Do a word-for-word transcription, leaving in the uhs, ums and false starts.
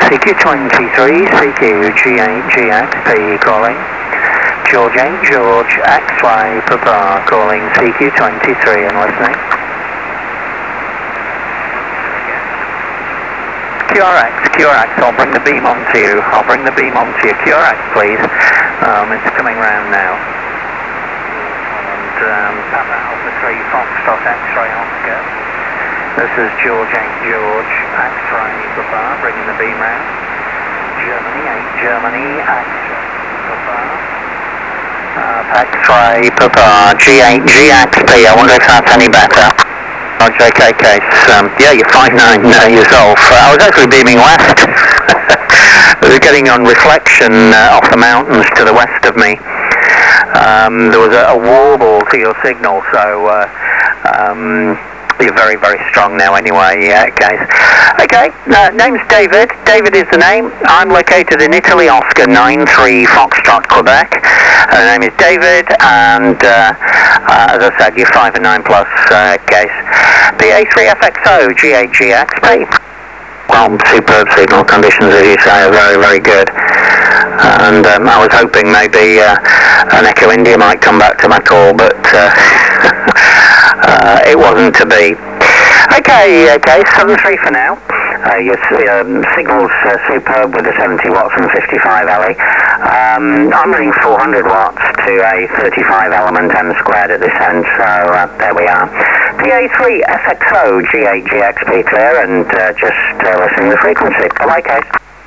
C Q twenty-three, C Q G eight G X P calling. George eight, George X-Ray Papa calling C Q twenty-three and listening. Q R X, Q R X, I'll bring the beam onto you. I'll bring the beam onto you. Q R X, please. Um, it's coming round now. And um, Papa Alpha three, Foxtrot X-Ray Oscar. This is George eight, George X-Ray Papa, bringing the beam round. Germany eight, Germany X-Ray Papa. Uh, X-Ray Papa, G eight G X P. I wonder if that's any better. Roger, okay, okay. Um, yeah, you're five nine uh, yourself. Uh, I was actually beaming west. We were getting on reflection uh, off the mountains to the west of me. Um, there was a, a warble to your signal, so uh, um, you're very, very strong now anyway, uh, guys. Okay, uh, name's David. David is the name. I'm located in Italy, Oscar nine three Foxtrot, Quebec. Uh, the name is David, and uh, uh, as I said, you're five and nine plus, uh, guys. B A three F X O, G eight G X P. Well, superb signal conditions, as you say, are very, very good. And um, I was hoping maybe uh, an Echo India might come back to my call, but uh, uh, it wasn't to be. Okay, okay, seven three for now. Uh, your um, signal's uh, superb with the seventy watts and fifty-five L E. Um, I'm running four hundred watts to a thirty-five element M squared at this end, so uh, there we are. P A three F X O G eight G X P clear, and uh, just uh, listening to the frequency. Bye-bye, Case.